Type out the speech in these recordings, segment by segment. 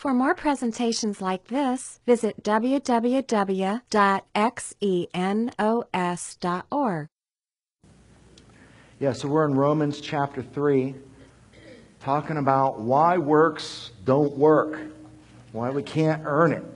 For more presentations like this, visit www.xenos.org. Yeah, so we're in Romans chapter 3, talking about why works don't work, why we can't earn it.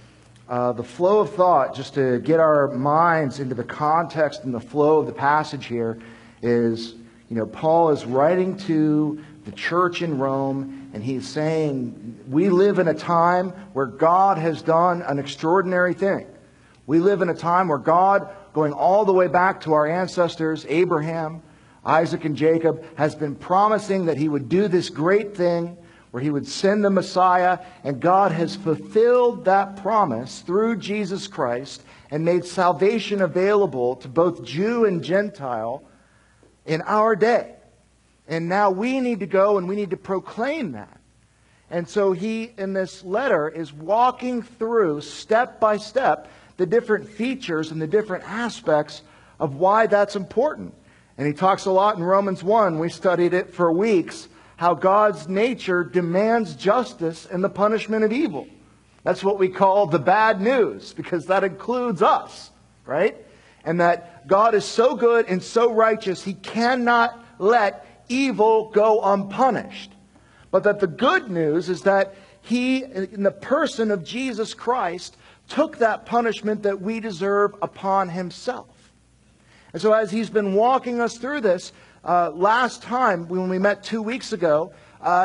The flow of thought, just to get our minds into the context and the flow of the passage here, is, Paul is writing to the church in Rome, and he's saying, we live in a time where God has done an extraordinary thing. We live in a time where God, going all the way back to our ancestors, Abraham, Isaac, and Jacob, has been promising that He would do this great thing where He would send the Messiah, and God has fulfilled that promise through Jesus Christ and made salvation available to both Jew and Gentile in our day. And now we need to go and we need to proclaim that. And so he, in this letter, is walking through, step by step, the different features and the different aspects of why that's important. And he talks a lot in Romans 1, we studied it for weeks, how God's nature demands justice and the punishment of evil. That's what we call the bad news, because that includes us, right? And that God is so good and so righteous, He cannot let evil go unpunished. But that the good news is that He, in the person of Jesus Christ, took that punishment that we deserve upon Himself. And so as He's been walking us through this, last time when we met 2 weeks ago,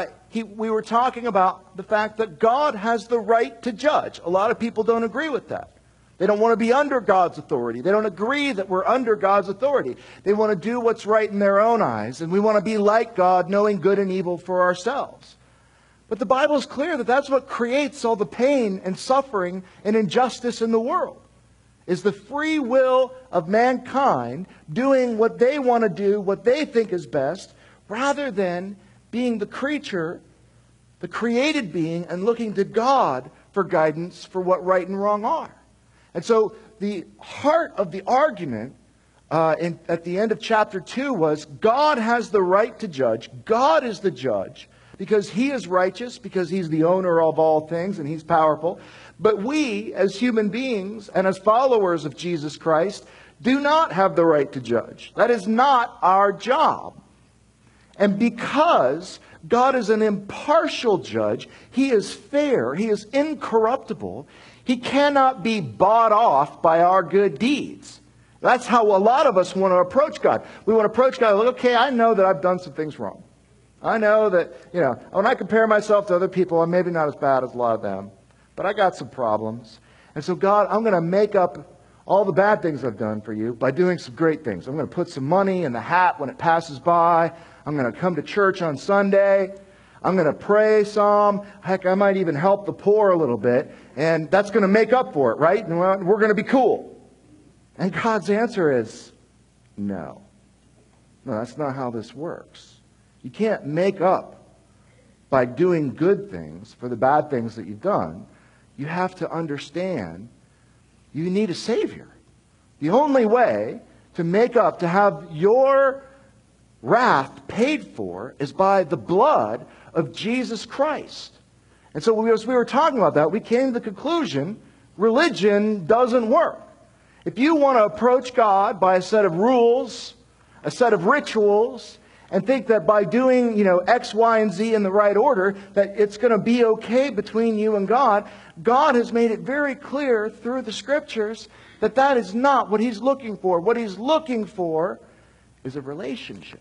we were talking about the fact that God has the right to judge. A lot of people don't agree with that. They don't want to be under God's authority. They don't agree that we're under God's authority. They want to do what's right in their own eyes. And we want to be like God, knowing good and evil for ourselves. But the Bible is clear that that's what creates all the pain and suffering and injustice in the world. Is the free will of mankind doing what they want to do, what they think is best, rather than being the creature, the created being, and looking to God for guidance for what right and wrong are. And so the heart of the argument at the end of chapter 2 was God has the right to judge. God is the judge because He is righteous, because He's the owner of all things and He's powerful. But we, as human beings and as followers of Jesus Christ, do not have the right to judge. That is not our job. And because God is an impartial judge, He is fair, He is incorruptible, He cannot be bought off by our good deeds. That's how a lot of us want to approach God. We want to approach God like, okay, I know that I've done some things wrong. I know that, when I compare myself to other people, I'm maybe not as bad as a lot of them. But I got some problems. And so God, I'm going to make up all the bad things I've done for you by doing some great things. I'm going to put some money in the hat when it passes by. I'm going to come to church on Sunday. I'm going to pray some. Heck, I might even help the poor a little bit. And that's going to make up for it, right? And we're going to be cool. And God's answer is, no. No, that's not how this works. You can't make up by doing good things for the bad things that you've done. You have to understand you need a Savior. The only way to make up, to have your wrath paid for, is by the blood of Jesus Christ. And so as we were talking about that, we came to the conclusion, religion doesn't work. If you want to approach God by a set of rules, a set of rituals, and think that by doing, X, Y, and Z in the right order, that it's going to be okay between you and God, God has made it very clear through the Scriptures that that is not what He's looking for. What He's looking for is a relationship.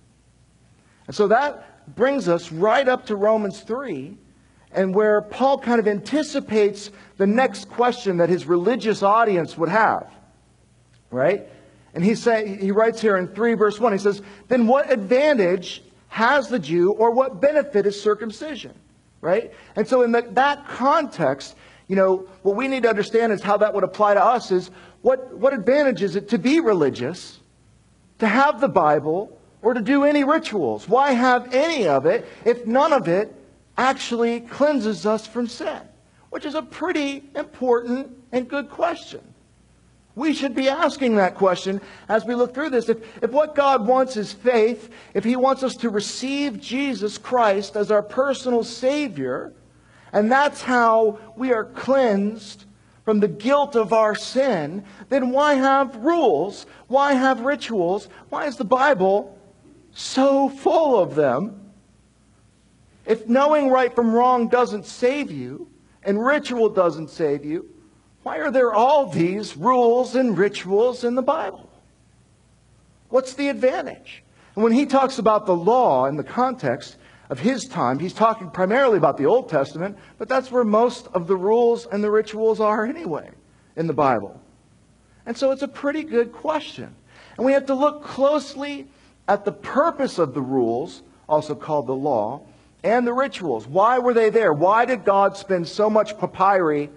And so that brings us right up to Romans 3, and where Paul kind of anticipates the next question that his religious audience would have. Right? And he writes here in 3 verse 1, he says, then what advantage has the Jew, or what benefit is circumcision? Right? And so in that context, what we need to understand is how that would apply to us is, what advantage is it to be religious, to have the Bible, or to do any rituals? Why have any of it if none of it actually cleanses us from sin? Which is a pretty important and good question. We should be asking that question as we look through this. If what God wants is faith, if He wants us to receive Jesus Christ as our personal Savior, and that's how we are cleansed from the guilt of our sin, then why have rules? Why have rituals? Why is the Bible so full of them? If knowing right from wrong doesn't save you, and ritual doesn't save you, why are there all these rules and rituals in the Bible? What's the advantage? And when he talks about the law in the context of his time, he's talking primarily about the Old Testament, but that's where most of the rules and the rituals are anyway in the Bible. And so it's a pretty good question. And we have to look closely at the purpose of the rules, also called the law, and the rituals. Why were they there? Why did God spend so much papyri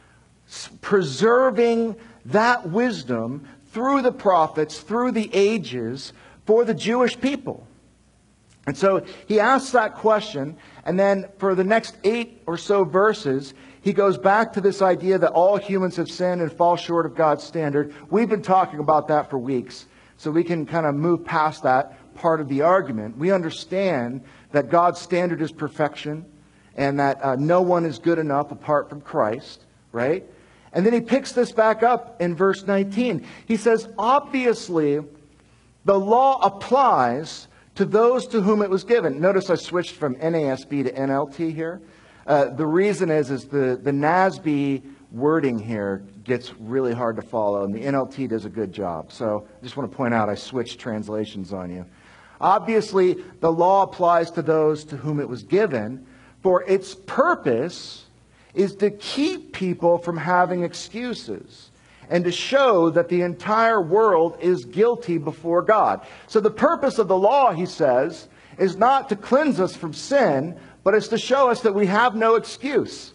preserving that wisdom through the prophets, through the ages, for the Jewish people? And so he asks that question, and then for the next 8 or so verses, he goes back to this idea that all humans have sinned and fall short of God's standard. We've been talking about that for weeks, so we can kind of move past that part of the argument. We understand that God's standard is perfection, and that no one is good enough apart from Christ, right? And then he picks this back up in verse 19. He says, obviously, the law applies to those to whom it was given. Notice I switched from NASB to NLT here. The reason is the NASB wording here gets really hard to follow, and the NLT does a good job. So I just want to point out I switched translations on you. Obviously, the law applies to those to whom it was given, for its purpose is to keep people from having excuses and to show that the entire world is guilty before God. So the purpose of the law, he says, is not to cleanse us from sin, but it's to show us that we have no excuse,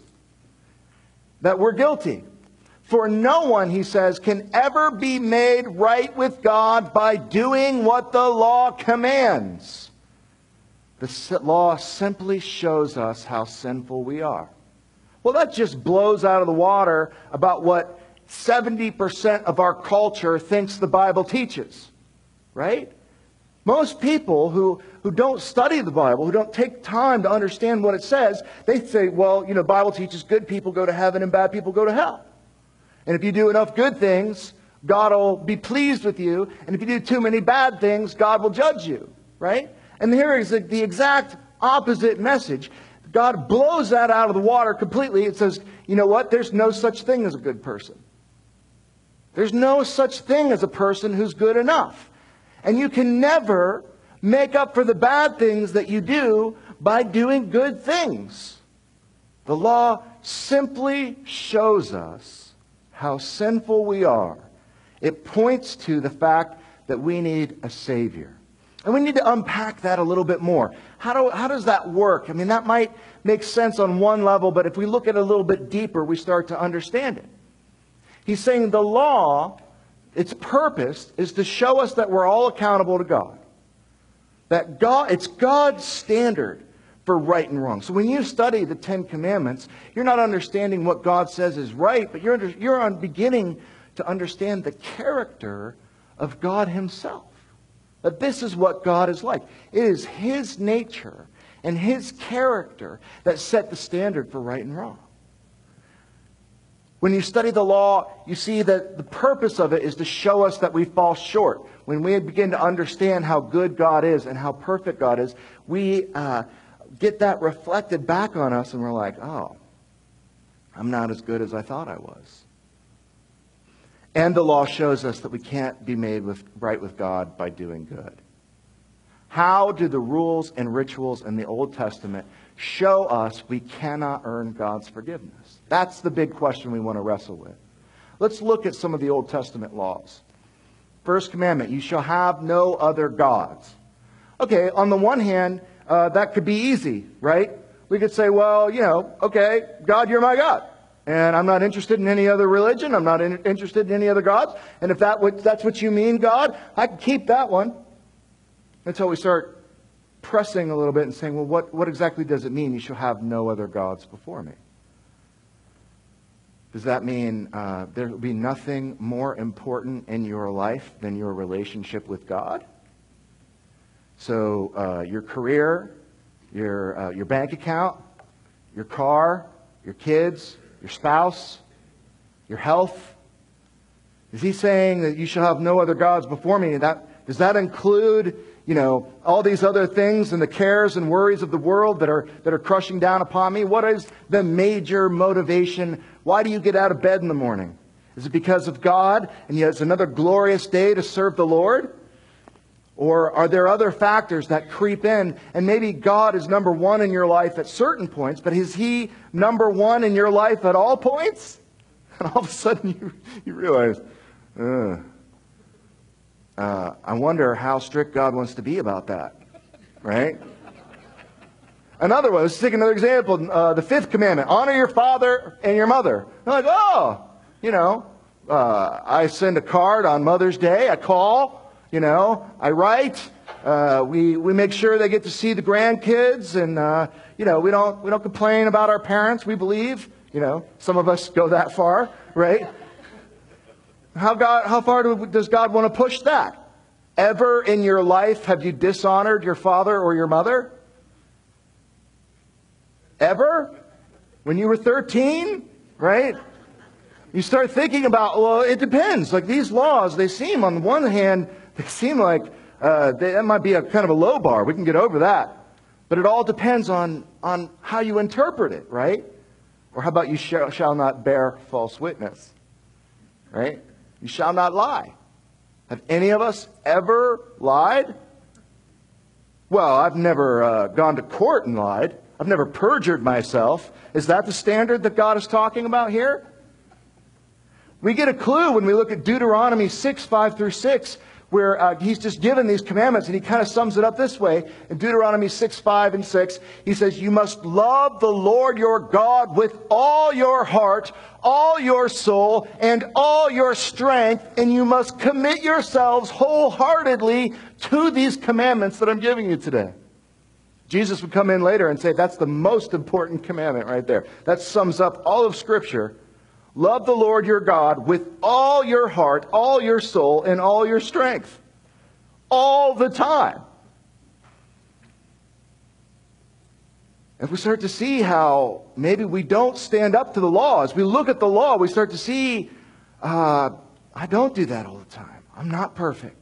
that we're guilty. For no one, he says, can ever be made right with God by doing what the law commands. The law simply shows us how sinful we are. Well, that just blows out of the water about what 70% of our culture thinks the Bible teaches, right? Most people who don't study the Bible, who don't take time to understand what it says, they say, well, the Bible teaches good people go to heaven and bad people go to hell. And if you do enough good things, God will be pleased with you. And if you do too many bad things, God will judge you, right? And here is the exact opposite message. God blows that out of the water completely. It says, you know what? There's no such thing as a good person. There's no such thing as a person who's good enough. And you can never make up for the bad things that you do by doing good things. The law simply shows us how sinful we are. It points to the fact that we need a Savior. And we need to unpack that a little bit more. How does that work? I mean, that might make sense on one level, but if we look at it a little bit deeper, we start to understand it. He's saying the law, its purpose is to show us that we're all accountable to God. That it's God's standard for right and wrong. So when you study the Ten Commandments, you're not understanding what God says is right, but you're beginning to understand the character of God himself. That this is what God is like. It is his nature and his character that set the standard for right and wrong. When you study the law, you see that the purpose of it is to show us that we fall short. When we begin to understand how good God is and how perfect God is, we get that reflected back on us, and we're like, oh, I'm not as good as I thought I was. And the law shows us that we can't be made right with God by doing good. How do the rules and rituals in the Old Testament show us we cannot earn God's forgiveness? That's the big question we want to wrestle with. Let's look at some of the Old Testament laws. First commandment, you shall have no other gods. Okay, on the one hand, that could be easy, right? We could say, well, okay, God, you're my God. And I'm not interested in any other religion. I'm not interested in any other gods. And if that's what you mean, God, I can keep that one. Until we start pressing a little bit and saying, well, what exactly does it mean? You shall have no other gods before me. Does that mean there will be nothing more important in your life than your relationship with God? So your career, your bank account, your car, your kids, your spouse, your health? Is he saying that you shall have no other gods before me? Does that include, all these other things and the cares and worries of the world that are crushing down upon me? What is the major motivation? Why do you get out of bed in the morning? Is it because of God and yet it's another glorious day to serve the Lord? Or are there other factors that creep in? And maybe God is number one in your life at certain points, but is He number one in your life at all points? And all of a sudden you realize, I wonder how strict God wants to be about that, right? Another one, let's take another example. The fifth commandment, honor your father and your mother. They're like, I send a card on Mother's Day. I call, I write. We make sure they get to see the grandkids, and we don't complain about our parents. We believe, some of us go that far, right? How far does God want to push that? Ever in your life have you dishonored your father or your mother? Ever? When you were 13, right? You start thinking about, well, it depends. Like these laws, they seem, on the one hand, they seem like that might be a kind of a low bar. We can get over that. But it all depends on how you interpret it, right? Or how about you shall not bear false witness, right? You shall not lie. Have any of us ever lied? Well, I've never gone to court and lied. I've never perjured myself. Is that the standard that God is talking about here? We get a clue when we look at Deuteronomy 6, 5 through 6, where he's just given these commandments, and he kind of sums it up this way. In Deuteronomy 6, 5 and 6, he says, you must love the Lord your God with all your heart, all your soul, and all your strength, and you must commit yourselves wholeheartedly to these commandments that I'm giving you today. Jesus would come in later and say, that's the most important commandment right there. That sums up all of Scripture. Love the Lord your God with all your heart, all your soul, and all your strength. All the time. If we start to see how maybe we don't stand up to the law, as we look at the law, we start to see, I don't do that all the time. I'm not perfect.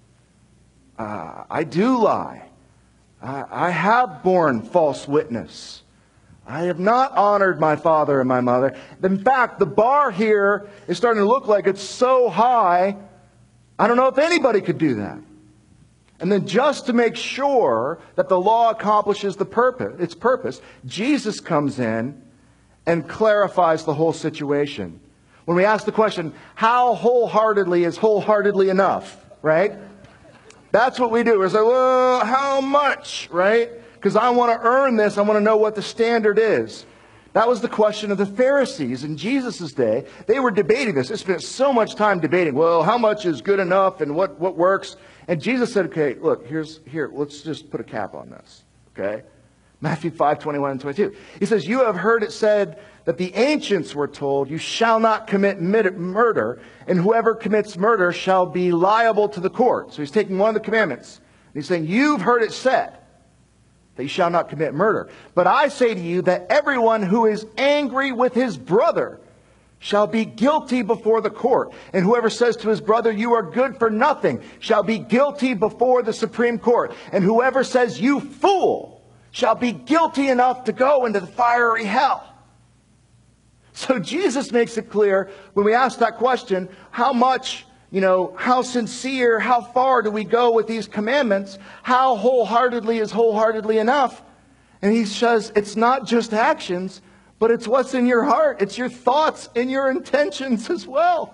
I do lie. I have borne false witness. I have not honored my father and my mother. In fact, the bar here is starting to look like it's so high, I don't know if anybody could do that. And then just to make sure that the law accomplishes its purpose, Jesus comes in and clarifies the whole situation. When we ask the question, how wholeheartedly is wholeheartedly enough, right? That's what we do. We're like, well, how much, right? Because I want to earn this. I want to know what the standard is. That was the question of the Pharisees in Jesus' day. They were debating this. They spent so much time debating, well, how much is good enough and what works? And Jesus said, okay, look, here, let's just put a cap on this, okay? Matthew 5, 21 and 22. He says, you have heard it said that the ancients were told, you shall not commit murder, and whoever commits murder shall be liable to the court. So he's taking one of the commandments. And he's saying, you've heard it said that you shall not commit murder. But I say to you that everyone who is angry with his brother shall be guilty before the court. And whoever says to his brother, you are good for nothing, shall be guilty before the Supreme Court. And whoever says, you fool, shall be guilty enough to go into the fiery hell. So Jesus makes it clear when we ask that question, how much, how sincere, how far do we go with these commandments? How wholeheartedly is wholeheartedly enough? And he says it's not just actions, but it's what's in your heart. It's your thoughts and your intentions as well.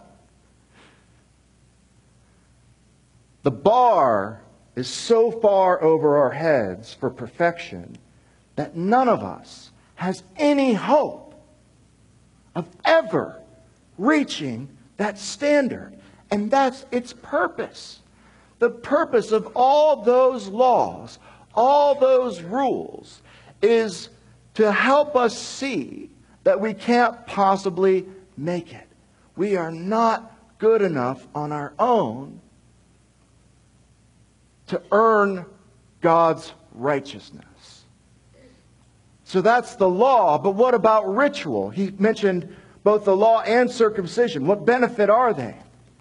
The bar is so far over our heads for perfection that none of us has any hope of ever reaching that standard. And that's its purpose. The purpose of all those laws, all those rules, is to help us see that we can't possibly make it. We are not good enough on our own to earn God's righteousness. So that's the law. But what about ritual? He mentioned both the law and circumcision. What benefit are they?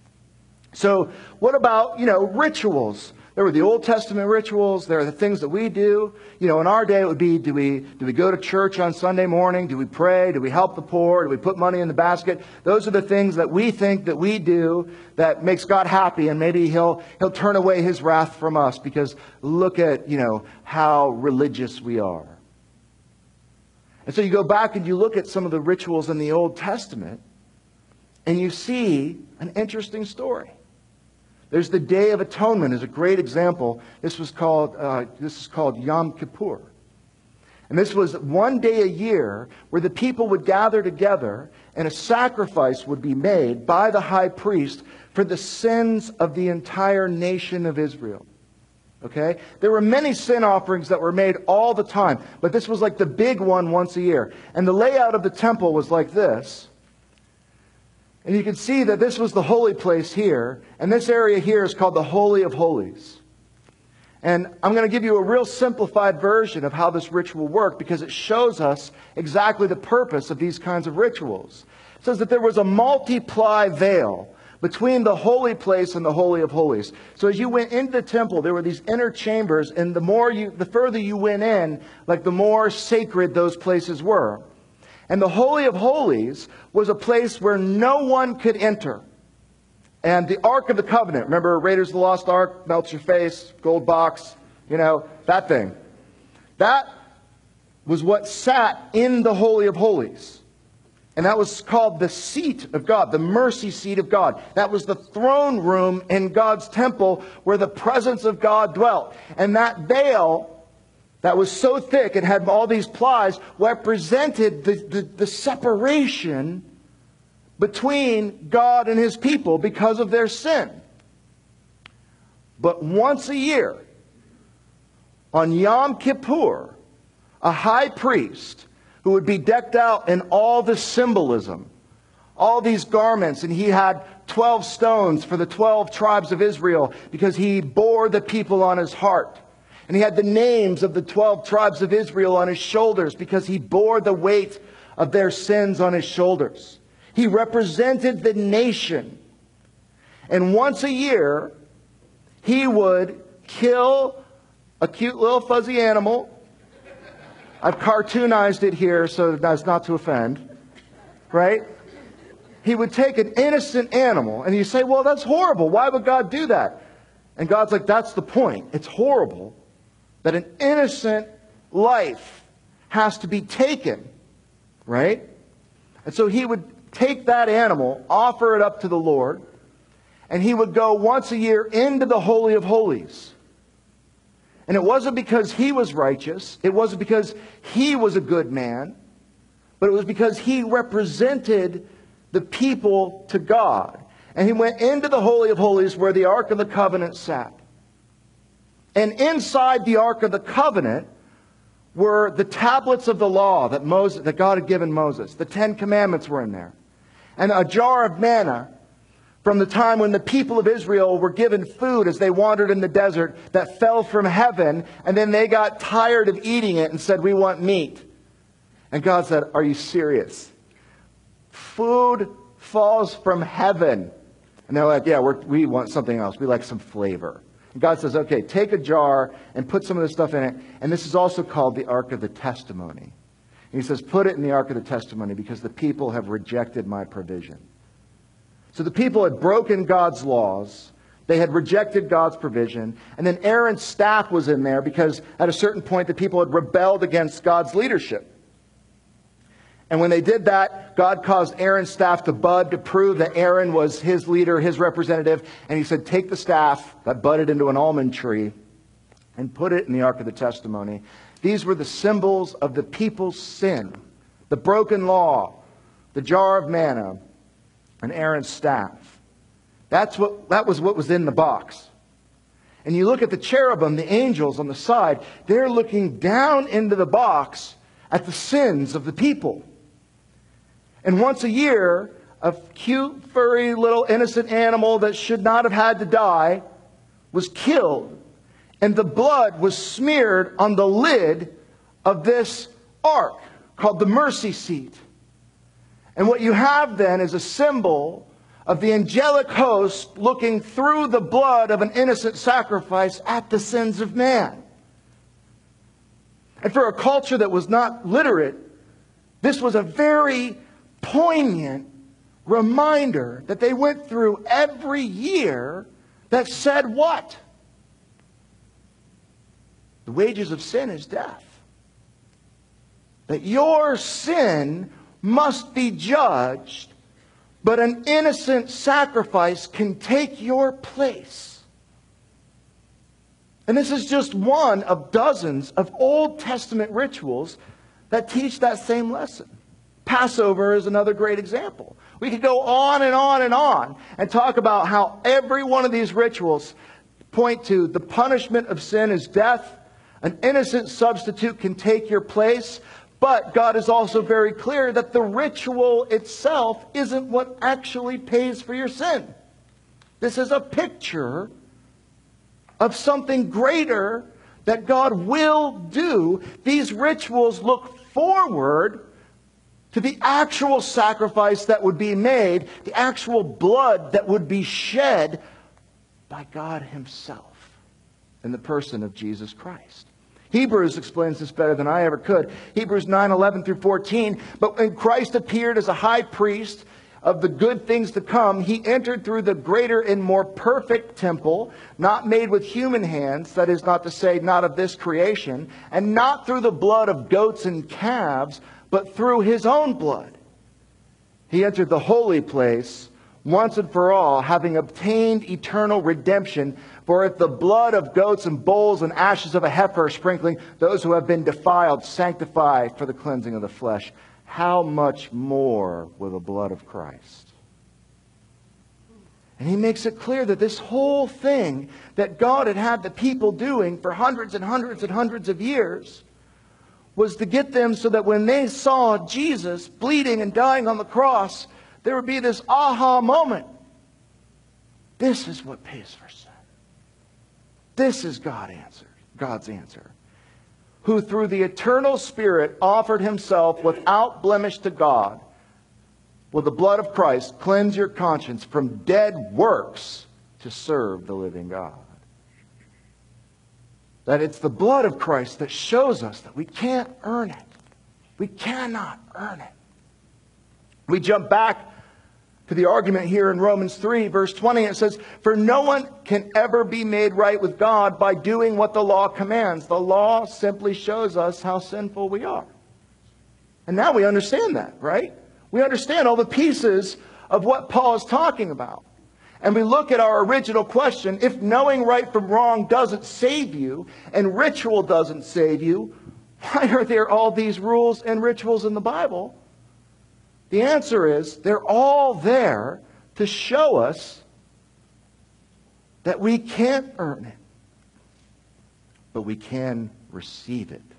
So what about, rituals? There were the Old Testament rituals. There are the things that we do. In our day it would be, do we go to church on Sunday morning? Do we pray? Do we help the poor? Do we put money in the basket? Those are the things that we think that we do that makes God happy, and maybe He'll turn away His wrath from us because look at, how religious we are. And so you go back and you look at some of the rituals in the Old Testament and you see an interesting story. There's the Day of Atonement is a great example. This is called Yom Kippur. And this was one day a year where the people would gather together and a sacrifice would be made by the high priest for the sins of the entire nation of Israel. Okay? There were many sin offerings that were made all the time, but this was like the big one once a year. And the layout of the temple was like this. And you can see that this was the holy place here, and this area here is called the Holy of Holies. And I'm going to give you a real simplified version of how this ritual worked because it shows us exactly the purpose of these kinds of rituals. It says that there was a multiply veil between the holy place and the Holy of Holies. So as you went into the temple, there were these inner chambers, and the further you went in, like the more sacred those places were. And the Holy of Holies was a place where no one could enter. And the Ark of the Covenant, remember Raiders of the Lost Ark, melts your face, gold box, that thing. That was what sat in the Holy of Holies. And that was called the seat of God, the mercy seat of God. That was the throne room in God's temple where the presence of God dwelt. And that veil that was so thick, it had all these plies, represented the separation between God and His people because of their sin. But once a year, on Yom Kippur, a high priest who would be decked out in all the symbolism, all these garments, and he had 12 stones for the 12 tribes of Israel because he bore the people on his heart. And he had the names of the 12 tribes of Israel on his shoulders because he bore the weight of their sins on his shoulders. He represented the nation. And once a year, he would kill a cute little fuzzy animal. I've cartoonized it here so as not to offend. Right? He would take an innocent animal, and you say, well, that's horrible. Why would God do that? And God's like, that's the point. It's horrible that an innocent life has to be taken. Right? And so he would take that animal, offer it up to the Lord, and he would go once a year into the Holy of Holies. And it wasn't because he was righteous. It wasn't because he was a good man. But it was because he represented the people to God. And he went into the Holy of Holies where the Ark of the Covenant sat. And inside the Ark of the Covenant were the tablets of the law that God had given Moses. The 10 Commandments were in there. And a jar of manna from the time when the people of Israel were given food as they wandered in the desert that fell from heaven, and then they got tired of eating it and said, we want meat. And God said, are you serious? Food falls from heaven. And they're like, yeah, we want something else. We like some flavor. And God says, okay, take a jar and put some of this stuff in it. And this is also called the Ark of the Testimony. And he says, put it in the Ark of the Testimony because the people have rejected my provision. So the people had broken God's laws. They had rejected God's provision. And then Aaron's staff was in there because at a certain point the people had rebelled against God's leadership. And when they did that, God caused Aaron's staff to bud to prove that Aaron was his leader, his representative. And he said, take the staff that budded into an almond tree and put it in the Ark of the Testimony. These were the symbols of the people's sin, the broken law, the jar of manna, and Aaron's staff. That was what was in the box. And you look at the cherubim, the angels on the side, they're looking down into the box at the sins of the people. And once a year, a cute, furry, little innocent animal that should not have had to die was killed. And the blood was smeared on the lid of this ark called the mercy seat. And what you have then is a symbol of the angelic host looking through the blood of an innocent sacrifice at the sins of man. And for a culture that was not literate, this was a very poignant reminder that they went through every year that said what? The wages of sin is death. That your sin must be judged, but an innocent sacrifice can take your place. And this is just one of dozens of Old Testament rituals that teach that same lesson. Passover is another great example. We could go on and on and on and talk about how every one of these rituals point to the punishment of sin is death. An innocent substitute can take your place. But God is also very clear that the ritual itself isn't what actually pays for your sin. This is a picture of something greater that God will do. These rituals look forward to the actual sacrifice that would be made, the actual blood that would be shed by God Himself in the person of Jesus Christ. Hebrews explains this better than I ever could. Hebrews 9:11 through 14. But when Christ appeared as a high priest of the good things to come, He entered through the greater and more perfect temple, not made with human hands, that is not to say, not of this creation, and not through the blood of goats and calves, but through His own blood. He entered the holy place once and for all, having obtained eternal redemption. For if the blood of goats and bulls and ashes of a heifer sprinkling those who have been defiled sanctify for the cleansing of the flesh, how much more will the blood of Christ? And He makes it clear that this whole thing that God had had the people doing for hundreds and hundreds and hundreds of years was to get them so that when they saw Jesus bleeding and dying on the cross, there would be this aha moment. This is what pays for sin. This is God's answer. Who through the eternal Spirit offered Himself without blemish to God. Will the blood of Christ cleanse your conscience from dead works to serve the living God? That it's the blood of Christ that shows us that we can't earn it. We cannot earn it. We jump back to the argument here in Romans 3, verse 20. It says, for no one can ever be made right with God by doing what the law commands. The law simply shows us how sinful we are. And now we understand that, right? We understand all the pieces of what Paul is talking about. And we look at our original question, if knowing right from wrong doesn't save you, and ritual doesn't save you, why are there all these rules and rituals in the Bible? The answer is, they're all there to show us that we can't earn it, but we can receive it.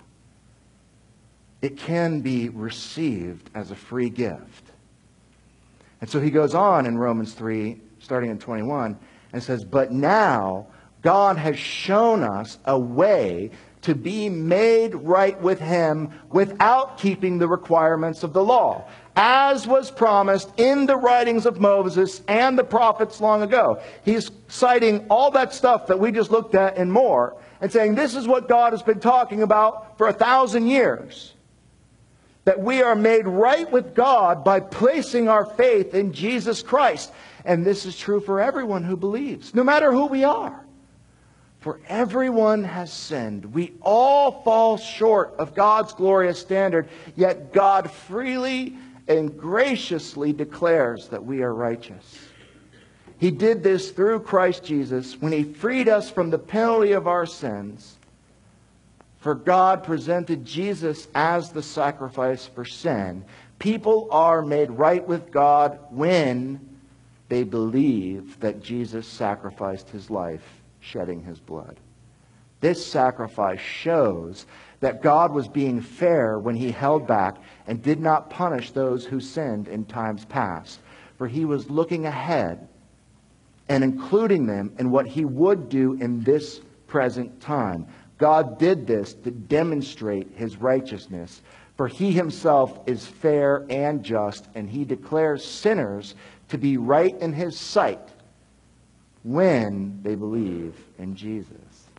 It can be received as a free gift. And so he goes on in Romans 3, starting in 21, and says, but now God has shown us a way to be made right with Him without keeping the requirements of the law, as was promised in the writings of Moses and the prophets long ago. He's citing all that stuff that we just looked at and more, and saying this is what God has been talking about for 1,000 years. That we are made right with God by placing our faith in Jesus Christ. And this is true for everyone who believes, no matter who we are. For everyone has sinned. We all fall short of God's glorious standard, yet God freely and graciously declares that we are righteous. He did this through Christ Jesus when He freed us from the penalty of our sins. For God presented Jesus as the sacrifice for sin. People are made right with God when they believe that Jesus sacrificed His life, shedding His blood. This sacrifice shows that God was being fair when He held back and did not punish those who sinned in times past. For He was looking ahead and including them in what He would do in this present time. God did this to demonstrate His righteousness For he himself is fair and just, and he declares sinners to be right in his sight when they believe in Jesus.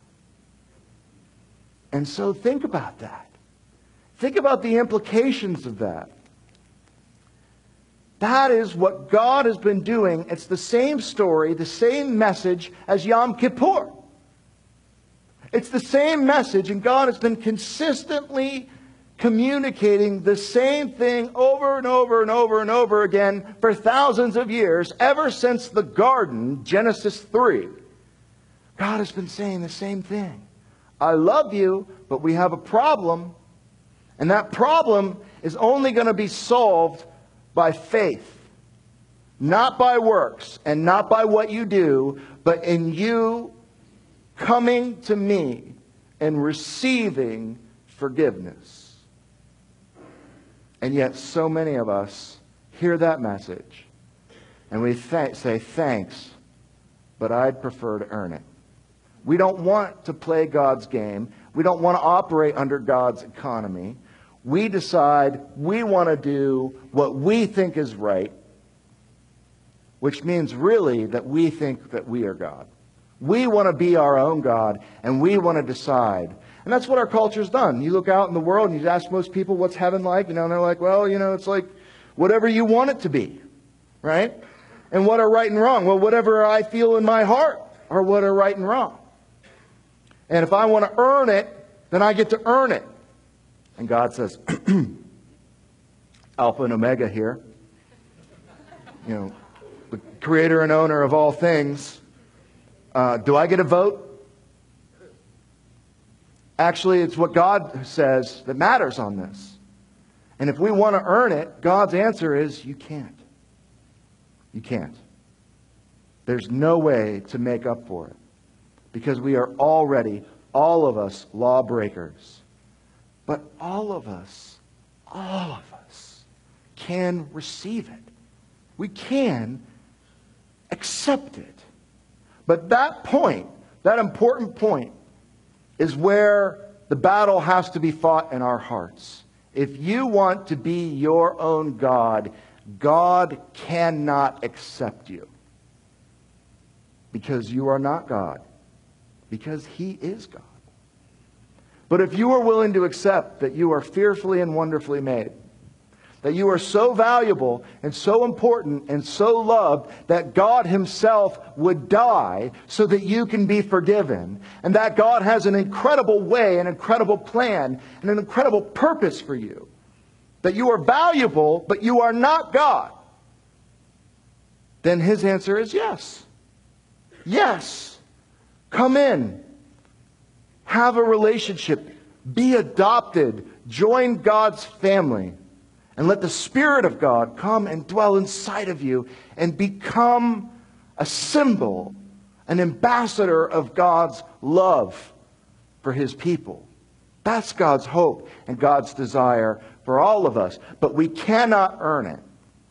And so think about that. Think about the implications of that. That is what God has been doing. It's the same story, the same message as Yom Kippur. It's the same message, and God has been consistently communicating the same thing over and over and over and over again for thousands of years, ever since the garden, Genesis 3. God has been saying the same thing. I love you, but we have a problem. And that problem is only going to be solved by faith. Not by works and not by what you do, but in you coming to me and receiving forgiveness. And yet so many of us hear that message and we say thanks, but I'd prefer to earn it. We don't want to play God's game. We don't want to operate under God's economy. We decide we want to do what we think is right, which means really that we think that we are God. We want to be our own God, and we want to decide. And that's what our culture's done. You look out in the world and you ask most people, what's heaven like? And they're like, well, it's like whatever you want it to be, right? And what are right and wrong? Well, whatever I feel in my heart are what are right and wrong. And if I want to earn it, then I get to earn it. And God says, Alpha and Omega here. The creator and owner of all things. Do I get a vote? Actually, it's what God says that matters on this. And if we want to earn it, God's answer is you can't. You can't. There's no way to make up for it. Because we are already, all of us, lawbreakers. But all of us can receive it. We can accept it. But that point, that important point, is where the battle has to be fought in our hearts. If you want to be your own God, God cannot accept you. Because you are not God. Because He is God. But if you are willing to accept that you are fearfully and wonderfully made, that you are so valuable and so important and so loved that God Himself would die so that you can be forgiven, and that God has an incredible way, an incredible plan, and an incredible purpose for you, that you are valuable, but you are not God, then His answer is yes. Yes. Come in. Have a relationship. Be adopted. Join God's family. And let the Spirit of God come and dwell inside of you and become a symbol, an ambassador of God's love for His people. That's God's hope and God's desire for all of us. But we cannot earn it.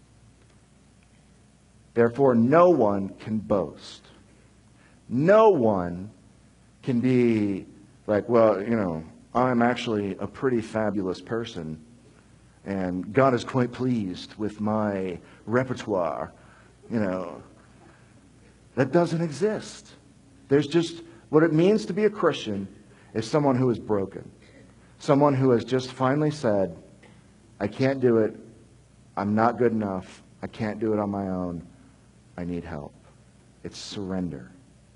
Therefore, no one can boast. No one can be like, well, I'm actually a pretty fabulous person. And God is quite pleased with my repertoire. That doesn't exist. There's just what it means to be a Christian is someone who is broken. Someone who has just finally said, I can't do it. I'm not good enough. I can't do it on my own. I need help. It's surrender.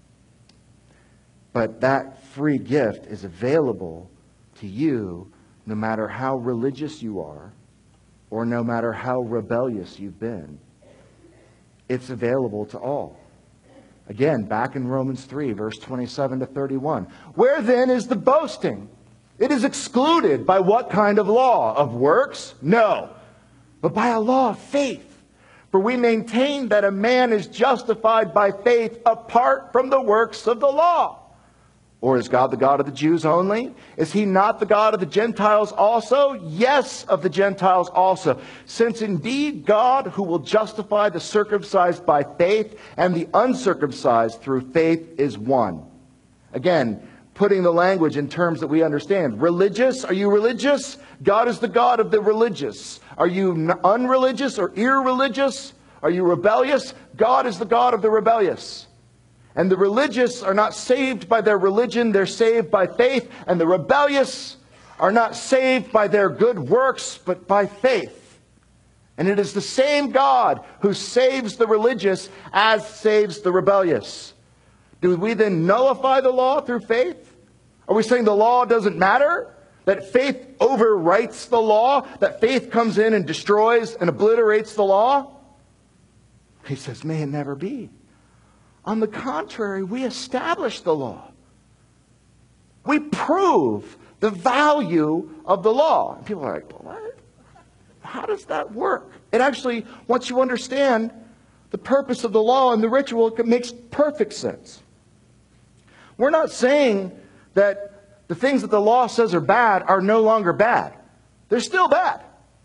But that free gift is available to you no matter how religious you are or no matter how rebellious you've been. It's available to all. Again, back in Romans 3, verse 27 to 31. Where then is the boasting? It is excluded by what kind of law? Of works? No, but by a law of faith. For we maintain that a man is justified by faith apart from the works of the law. Or is God the God of the Jews only? Is He not the God of the Gentiles also? Yes, of the Gentiles also. Since indeed God, who will justify the circumcised by faith and the uncircumcised through faith, is one. Again, putting the language in terms that we understand. Religious, are you religious? God is the God of the religious. Are you unreligious or irreligious? Are you rebellious? God is the God of the rebellious. And the religious are not saved by their religion, they're saved by faith. And the rebellious are not saved by their good works, but by faith. And it is the same God who saves the religious as saves the rebellious. Do we then nullify the law through faith? Are we saying the law doesn't matter? That faith overwrites the law? That faith comes in and destroys and obliterates the law? He says, may it never be. On the contrary, we establish the law. We prove the value of the law. And people are like, what? How does that work? It actually, once you understand the purpose of the law and the ritual, it makes perfect sense. We're not saying that the things that the law says are bad are no longer bad. They're still bad.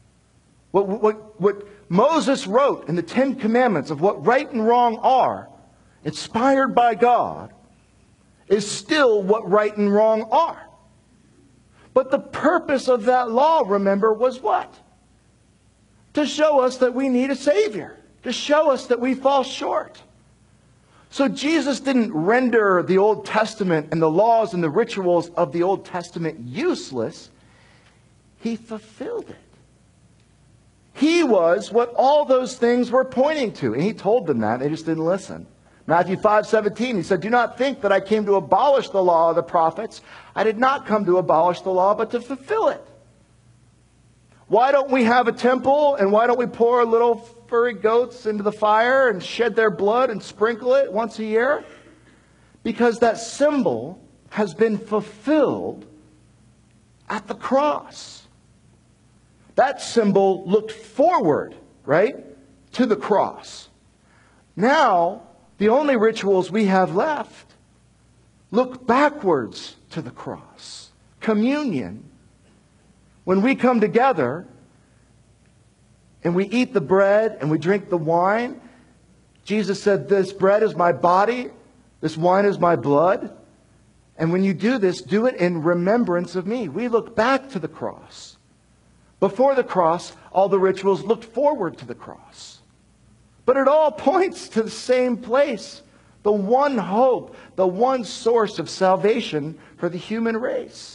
What Moses wrote in the Ten Commandments of what right and wrong are, inspired by God, is still what right and wrong are. But the purpose of that law, remember, was what? To show us that we need a Savior. To show us that we fall short. So Jesus didn't render the Old Testament and the laws and the rituals of the Old Testament useless. He fulfilled it. He was what all those things were pointing to. And he told them that. They just didn't listen. Matthew 5:17, he said, do not think that I came to abolish the law of the prophets. I did not come to abolish the law, but to fulfill it. Why don't we have a temple, and why don't we pour little furry goats into the fire and shed their blood and sprinkle it once a year? Because that symbol has been fulfilled at the cross. That symbol looked forward, right, to the cross. Now, the only rituals we have left look backwards to the cross. Communion. When we come together and we eat the bread and we drink the wine, Jesus said, this bread is my body, this wine is my blood. And when you do this, do it in remembrance of me. We look back to the cross. Before the cross, all the rituals looked forward to the cross. But it all points to the same place, the one hope, the one source of salvation for the human race.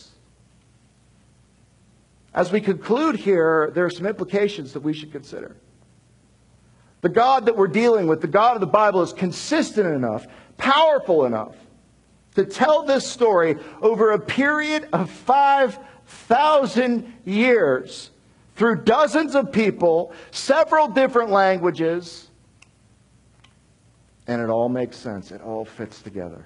As we conclude here, there are some implications that we should consider. The God that we're dealing with, the God of the Bible, is consistent enough, powerful enough to tell this story over a period of 5,000 years through dozens of people, several different languages, and it all makes sense. It all fits together.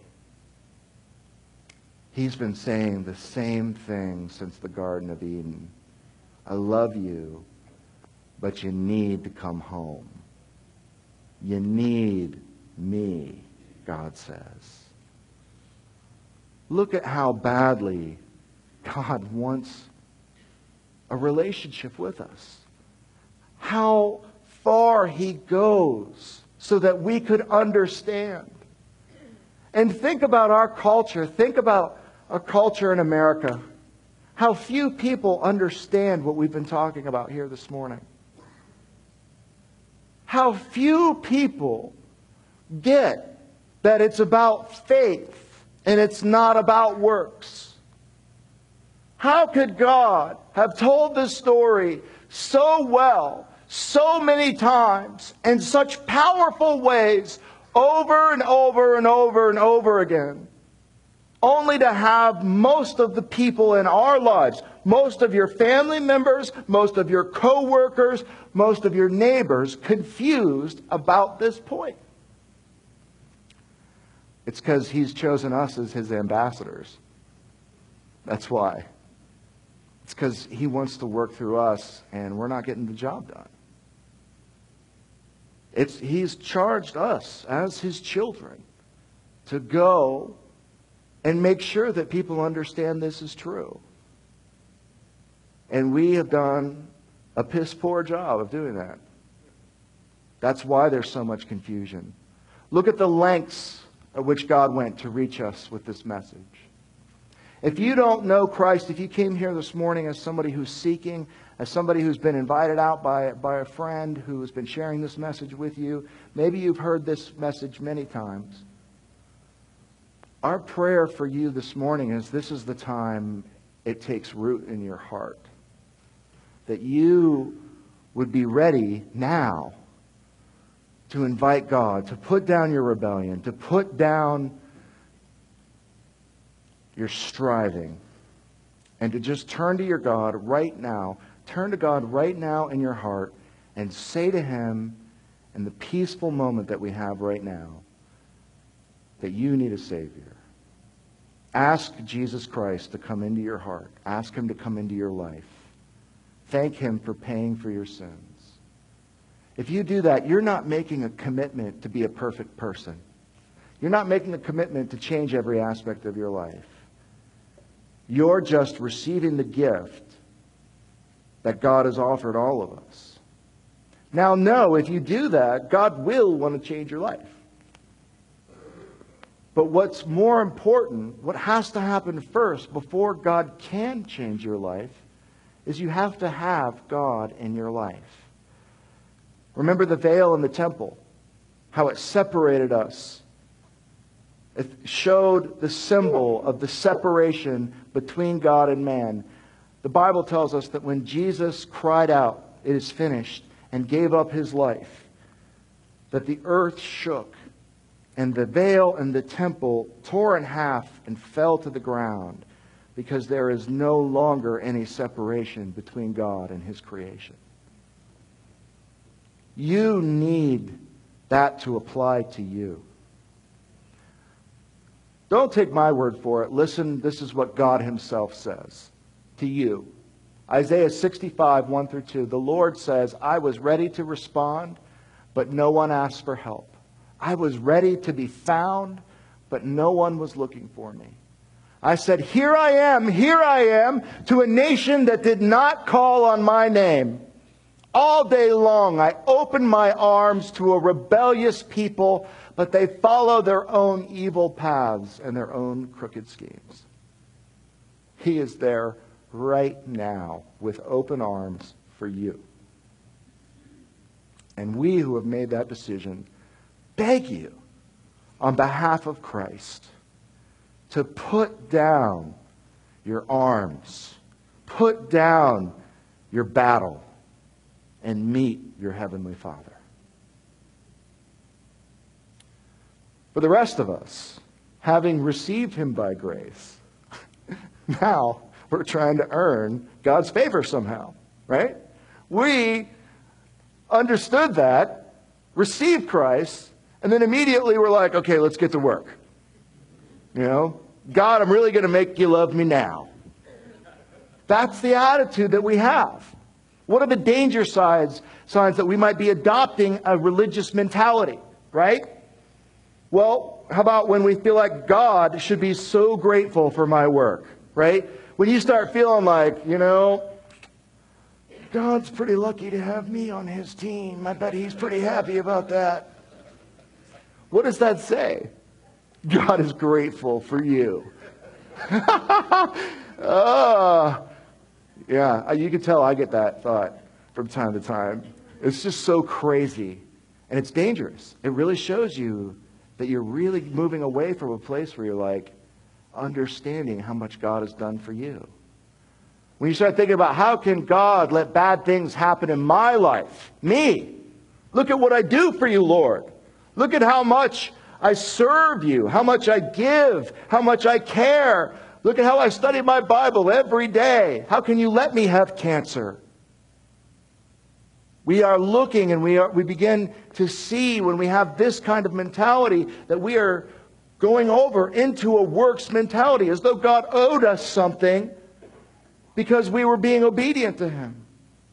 He's been saying the same thing since the Garden of Eden. I love you, but you need to come home. You need me, God says. Look at how badly God wants a relationship with us. How far He goes so that we could understand. And think about our culture. Think about our culture in America. How few people understand what we've been talking about here this morning. How few people get that it's about faith and it's not about works. How could God have told this story so well, so many times, in such powerful ways, over and over and over and over again, only to have most of the people in our lives, most of your family members, most of your co-workers, most of your neighbors confused about this point? It's because He's chosen us as His ambassadors. That's why. It's because He wants to work through us and we're not getting the job done. He's charged us as His children to go and make sure that people understand this is true. And we have done a piss poor job of doing that. That's why there's so much confusion. Look at the lengths at which God went to reach us with this message. If you don't know Christ, if you came here this morning as somebody who's seeking, as somebody who's been invited out by a friend who has been sharing this message with you, maybe you've heard this message many times. Our prayer for you this morning is this is the time it takes root in your heart. That you would be ready now to invite God, to put down your rebellion, to put down your striving, and to just turn to your God right now. Turn to God right now in your heart and say to Him in the peaceful moment that we have right now that you need a Savior. Ask Jesus Christ to come into your heart. Ask Him to come into your life. Thank Him for paying for your sins. If you do that, you're not making a commitment to be a perfect person. You're not making a commitment to change every aspect of your life. You're just receiving the gift that God has offered all of us. Now, know, if you do that, God will want to change your life. But what's more important, what has to happen first before God can change your life, is you have to have God in your life. Remember the veil in the temple, how it separated us. It showed the symbol of the separation between God and man. The Bible tells us that when Jesus cried out, "It is finished," and gave up His life, that the earth shook, and the veil in the temple tore in half and fell to the ground, because there is no longer any separation between God and His creation. You need that to apply to you. Don't take my word for it. Listen, this is what God Himself says to you. Isaiah 65, 1 through 2. The Lord says, "I was ready to respond, but no one asked for help. I was ready to be found, but no one was looking for me. I said, here I am, to a nation that did not call on my name. All day long I opened my arms to a rebellious people, but they follow their own evil paths and their own crooked schemes." He is there right now with open arms for you. And we who have made that decision beg you on behalf of Christ to put down your arms, put down your battle, and meet your Heavenly Father. For the rest of us, having received Him by grace, now we're trying to earn God's favor somehow, right? We understood that, received Christ, and then immediately we're like, okay, let's get to work. You know, God, I'm really going to make you love me now. That's the attitude that we have. What are the danger signs that we might be adopting a religious mentality, right? Well, how about when we feel like God should be so grateful for my work, right? When you start feeling like, you know, God's pretty lucky to have me on His team. I bet He's pretty happy about that. What does that say? God is grateful for you. Yeah, you can tell I get that thought from time to time. It's just so crazy. And it's dangerous. It really shows you that you're really moving away from a place where you're like understanding how much God has done for you. When you start thinking about how can God let bad things happen in my life? Me. Look at what I do for you, Lord. Look at how much I serve you, how much I give, how much I care. Look at how I study my Bible every day. How can you let me have cancer? We are looking and we begin to see when we have this kind of mentality that we are going over into a works mentality as though God owed us something because we were being obedient to Him.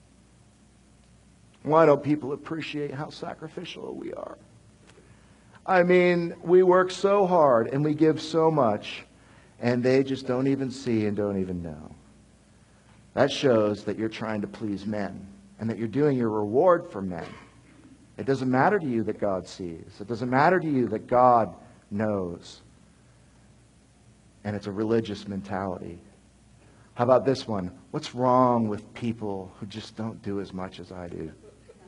Why don't people appreciate how sacrificial we are? I mean, we work so hard and we give so much, and they just don't even see and don't even know. That shows that you're trying to please men and that you're doing your reward for men. It doesn't matter to you that God sees. It doesn't matter to you that God knows. and it's a religious mentality. How about this one? What's wrong with people who just don't do as much as I do?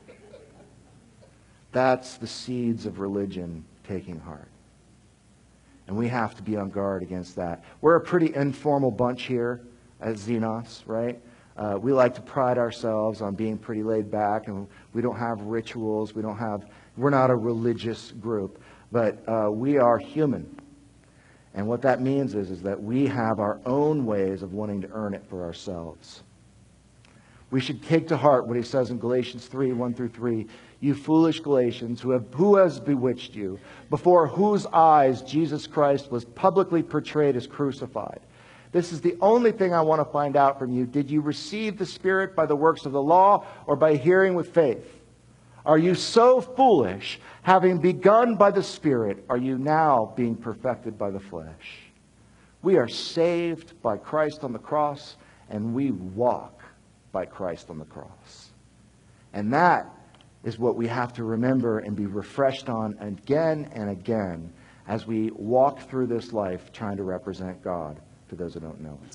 That's the seeds of religion taking heart. And we have to be on guard against that. We're a pretty informal bunch here at Xenos, right? We like to pride ourselves on being pretty laid back, and we don't have rituals. We're not a religious group, but we are human. And what that means is that we have our own ways of wanting to earn it for ourselves. We should take to heart what he says in Galatians 3, 1 through 3. You foolish Galatians, who has bewitched you, before whose eyes Jesus Christ was publicly portrayed as crucified? This is the only thing I want to find out from you. Did you receive the Spirit by the works of the law or by hearing with faith? Are you so foolish? Having begun by the Spirit, are you now being perfected by the flesh? We are saved by Christ on the cross, and we walk by Christ on the cross. And that is what we have to remember and be refreshed on again and again as we walk through this life trying to represent God to those who don't know it.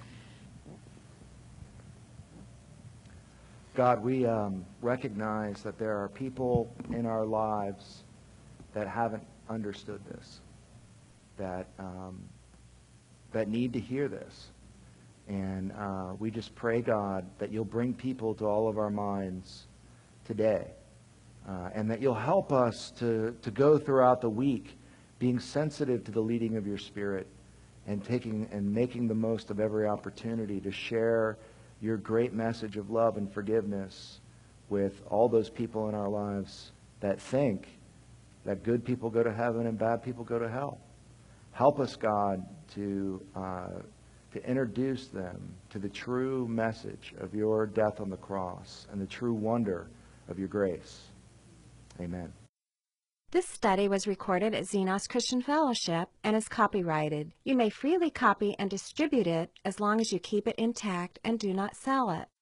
God, we recognize that there are people in our lives that haven't understood this, that need to hear this. And we just pray, God, that you'll bring people to all of our minds today, and that you'll help us to go throughout the week being sensitive to the leading of your Spirit and taking and making the most of every opportunity to share your great message of love and forgiveness with all those people in our lives that think that good people go to heaven and bad people go to hell. Help us, God, to introduce them to the true message of your death on the cross and the true wonder of your grace. Amen. This study was recorded at Xenos Christian Fellowship and is copyrighted. You may freely copy and distribute it as long as you keep it intact and do not sell it.